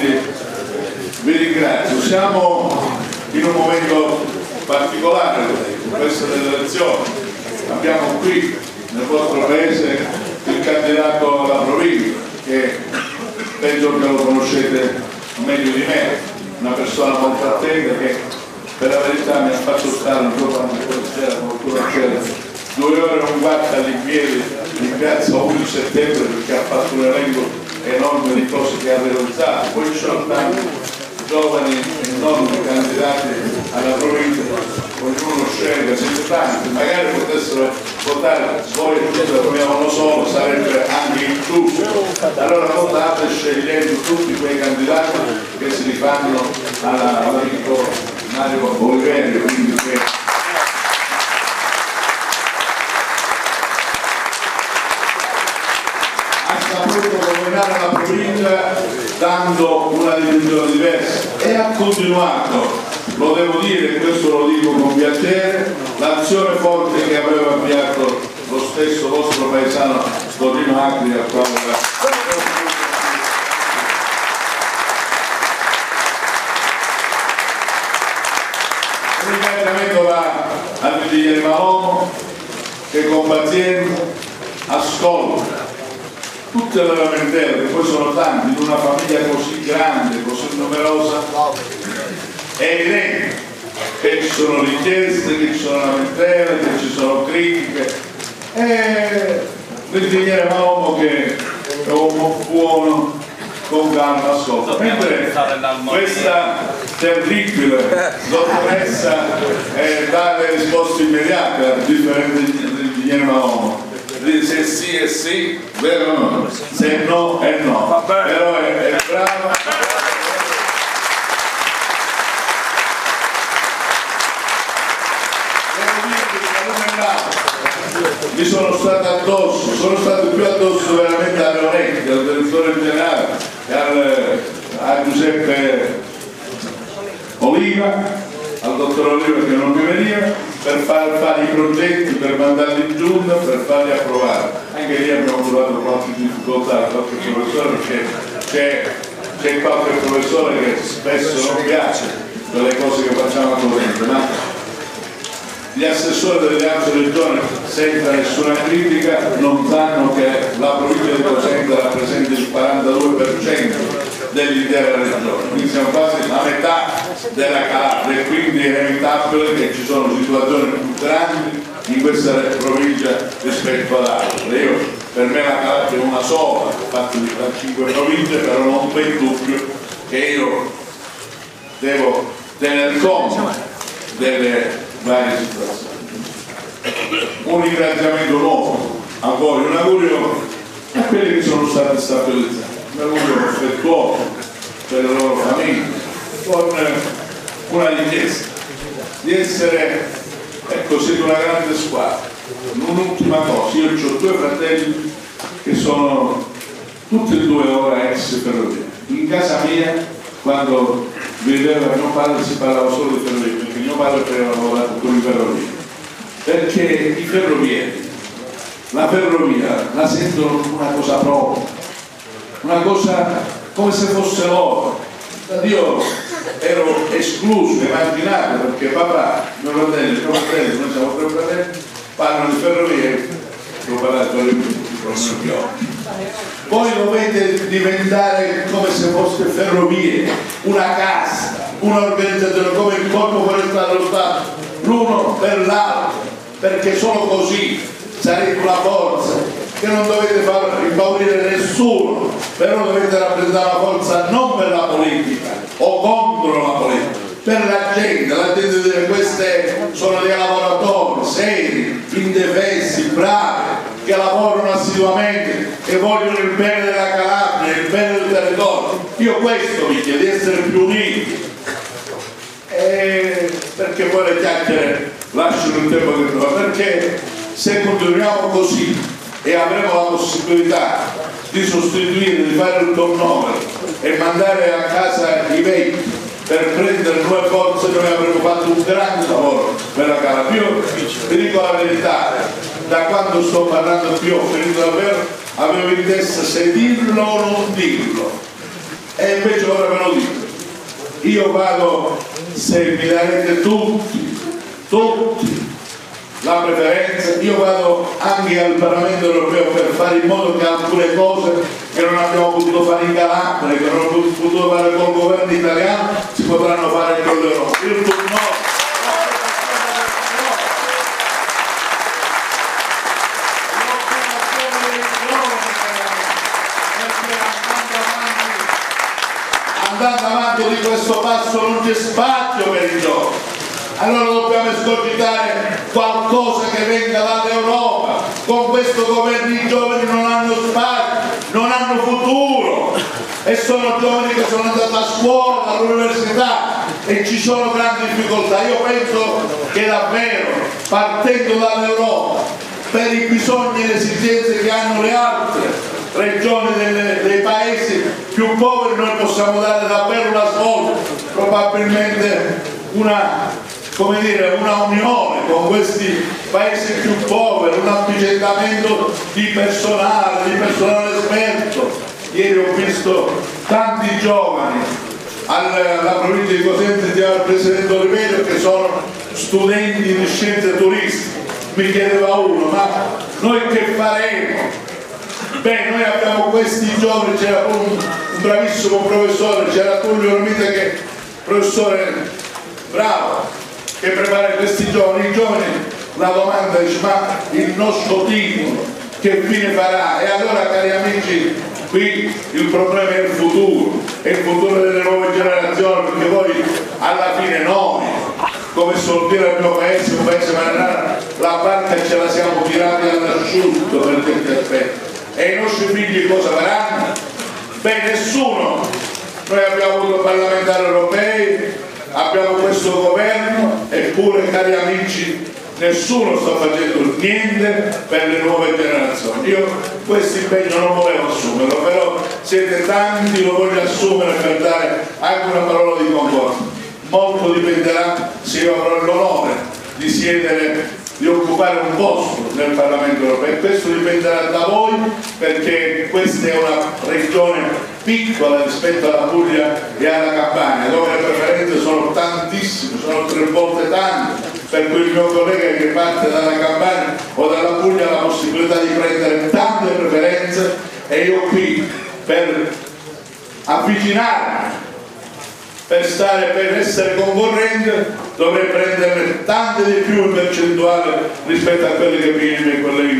quindi vi ringrazio. Siamo in un momento particolare in questa delle elezioni. Abbiamo qui nel vostro paese il candidato alla provincia, che penso che lo conoscete meglio di me, una persona molto attenta che per la verità mi ha fatto stare un po' quando sera, qualcuno c'era 2 ore e un quarto all'impiedi in piazza 11 settembre, perché ha fatto un elenco enorme di cose che ha realizzato. Poi ci sono tanti giovani e non candidati alla provincia, ognuno sceglie, siete tanti, magari potessero votare voi uno solo, sarebbe anche ingiusto. Allora votate scegliendo tutti quei candidati che si rifanno all'amico Mario Oliveri, quindi che governare la provincia dando una dimensione diversa e ha continuato, lo devo dire, questo lo dico con piacere, l'azione forte che aveva avviato lo stesso vostro paesano Torino Acri, al quale un ringraziamento va al Vigiliere Malomo, che con pazienza ascolta tutte le lamentele, che poi sono tanti, in una famiglia così grande, così numerosa. È evidente che ci sono richieste, che ci sono lamentele, che ci sono critiche, e l'ingegnere Malomo, che è un uomo buono, con calma ascolta. Mentre questa terribile dottoressa dà le risposte immediate, a differenza dell'ingegnere Malomo. Se sì è sì, vero o no? Se no è no. Però è bravo. Mi sono stato addosso, sono stato più addosso veramente alle orecchie, al direttore generale e a Giuseppe Oliva, al dottor Oliva che non mi veniva, per fare i progetti, per mandarli in giunta, per farli approvare. Anche lì abbiamo trovato qualche difficoltà, qualche professore, perché c'è qualche professore che spesso non piace delle cose che facciamo attualmente, ma gli assessori delle altre regioni, senza nessuna critica, non sanno che la provincia di Cosenza rappresenta il 42% dell'intera regione, quindi siamo quasi la metà della Calabria, e quindi è inevitabile che ci sono situazioni più grandi in questa provincia rispetto ad altre. Per me la Calabria è una sola, ho fatto di 5 province, però non c'è dubbio che io devo tener conto delle varie situazioni. Un ringraziamento nuovo a voi, un augurio a quelli che sono stati stabilizzati, un augurio affettuoso per le loro famiglie, con una richiesta di essere, ecco, siete una grande squadra. Un'ultima cosa, io ho 2 fratelli che sono tutti e 2 ora ex ferrovieri. In casa mia, quando viveva mio padre, si parlava solo di ferrovieri, perché mio padre aveva lavorato con i ferrovieri, perché i ferrovieri la ferrovia la sentono una cosa propria, una cosa come se fosse loro. Io ero escluso, emarginato, perché papà, mio fratello, noi siamo 3 fratelli, parlano di ferrovie, devo parlare con gli occhi. Voi dovete diventare come se foste ferrovie, una casta, un'organizzazione come il corpo forestale dello Stato, l'uno per l'altro, perché solo così sarete la forza, che non dovete far impaurire nessuno, però dovete rappresentare la forza non per la politica o contro la politica, per la gente dire queste sono dei lavoratori seri, indefessi, bravi, che lavorano assiduamente, che vogliono il bene della Calabria, il bene del territorio. Io questo vi chiedo, di essere più uniti, perché poi le chiacchiere lasciano il tempo che trova, perché se continuiamo così e avremo la possibilità di sostituire, di fare il turnover e mandare a casa i vecchi per prendere nuove forze, noi avremo fatto un grande lavoro per la Calabria. Io vi dico la verità, da quando sto parlando qui ho finito davvero, avevo in testa se dirlo o non dirlo, e invece ora ve lo dico, io vado, se mi darete tutti la preferenza, io vado anche al Parlamento europeo per fare in modo che alcune cose che non abbiamo potuto fare in Calabria, che non abbiamo potuto fare col governo italiano, si potranno fare con l'Europa. Andando avanti di questo passo non c'è spazio per i giovani, allora dobbiamo escogitare qualcosa che venga dall'Europa. Con questo governo i giovani non hanno spazio, non hanno futuro, e sono giovani che sono andati a scuola, all'università, e ci sono grandi difficoltà. Io penso che davvero, partendo dall'Europa, per i bisogni e le esigenze che hanno le altre regioni dei paesi più poveri, noi possiamo dare davvero una svolta, probabilmente una unione con questi paesi più poveri, un avvicendamento di personale esperto. Ieri ho visto tanti giovani alla provincia di Cosenza, insieme al presidente Oliverio, che sono studenti di scienze turistiche. Mi chiedeva uno, ma noi che faremo? Beh, noi abbiamo questi giovani, c'era un bravissimo professore, c'era Tullio Romita, che professore bravo, che prepara questi giovani. I giovani, la domanda dice, ma il nostro titolo che fine farà? E allora, cari amici, qui il problema è il futuro delle nuove generazioni, perché poi alla fine noi, come suol dire il mio paese, un paese marinaro, la barca ce la siamo tirati all'asciutto per certi aspetti. E i nostri figli cosa faranno? Beh, nessuno. Noi abbiamo avuto parlamentari europei, abbiamo questo governo, eppure, cari amici, nessuno sta facendo niente per le nuove generazioni. Io questo impegno non volevo assumerlo, però siete tanti, lo voglio assumere per dare anche una parola di conforto. Molto dipenderà se io avrò l'onore di siedere, di occupare un posto nel Parlamento europeo, e questo dipenderà da voi, perché questa è una regione piccola rispetto alla Puglia e alla Campania, dove le preferenze sono tantissime, sono 3 volte tante, per cui il mio collega che parte dalla Campania o dalla Puglia ha la possibilità di prendere tante preferenze, e io qui per avvicinarmi, per essere concorrente, dovrei prenderne tante di più in percentuale rispetto a quelli che pigliano i miei colleghi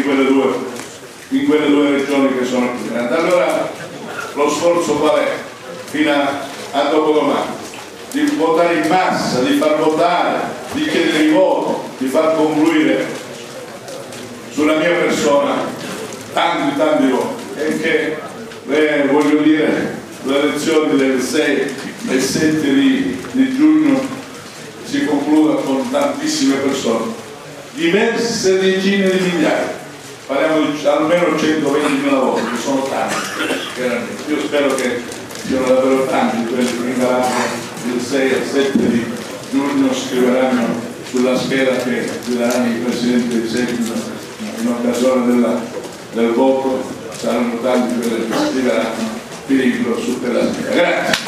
in quelle due regioni che sono più grandi. Allora lo sforzo qual è? Fino a dopodomani, di votare in massa, di far votare, di chiedere i voti, di far confluire sulla mia persona tanti voti, e che voglio dire, le elezioni del 6 e 7 di giugno si concluda con tantissime persone, diverse decine di migliaia, parliamo di almeno 120.000 voti, che sono tanti, veramente. Io spero che siano davvero tanti quelli che in Calabria il 6 e 7 di giugno scriveranno sulla scheda che gli daranno i presidenti di seguito in occasione del voto. Saranno tanti quelli che scriveranno pericolo su quella scheda. Grazie.